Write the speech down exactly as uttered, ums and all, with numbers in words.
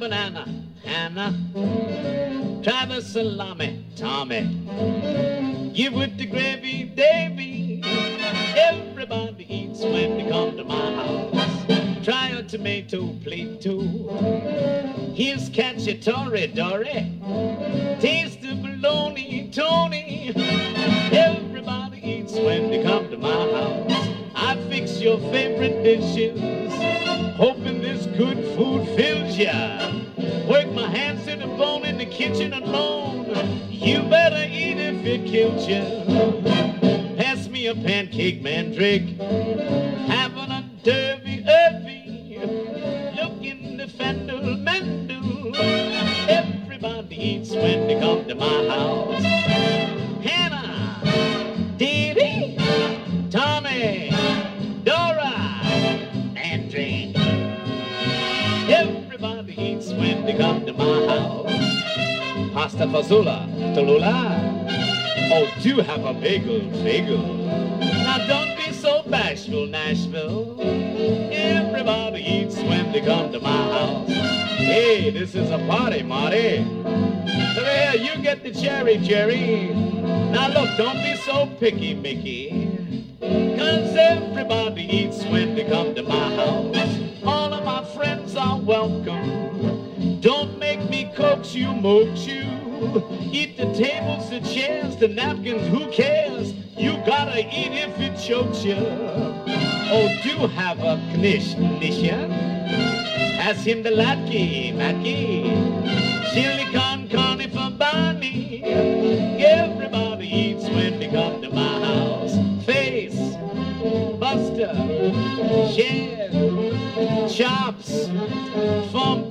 banana, Hannah. Try the salami, Tommy. Give with the gravy, Davy. Everybody eats when they come to my house. Try a tomato plate too. Here's cacciatore, Dory. Taste the bologna, Tony. Everybody eats when they come to my house. I fix your favorite dishes, hoping this good food fills ya. Work my hands to the bone in the kitchen alone. You better eat if it kills ya. Pass me a pancake, Mandrake. Having a derby, Irby. Look in the fendel, Mendel. Everybody eats when they come to my house. Hannah, Davy, Tommy, Dora, Mandrake. Everybody eats when they come to my house. Pasta fazola, Tallulah. Oh, do have a bagel, bagel. Now don't be so bashful, Nashville. Everybody eats when they come to my house. Hey, this is a party, Marty. So there, you get the cherry, Jerry. Now look, don't be so picky, Mickey. Cause everybody eats when they come to my house. All of my friends are welcome. Don't make me coax you, moat you. Eat the tables, the chairs, the napkins, who cares? You gotta eat if it chokes you. Oh, do have a knish, nisha. Pass him the latke, matke. Chili con carne for Barney. Everybody eats when they come to my house. Face, Buster, Share, Chops, from